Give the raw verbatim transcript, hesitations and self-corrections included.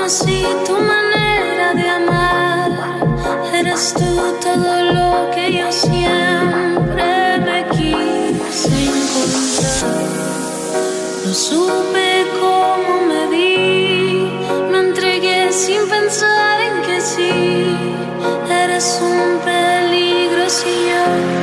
conocí tu manera de amar. Eres tú todo lo que yo siempre me quise encontrar. No supe cómo me di, me entregué sin pensar en que sí. Eres un peligro si yo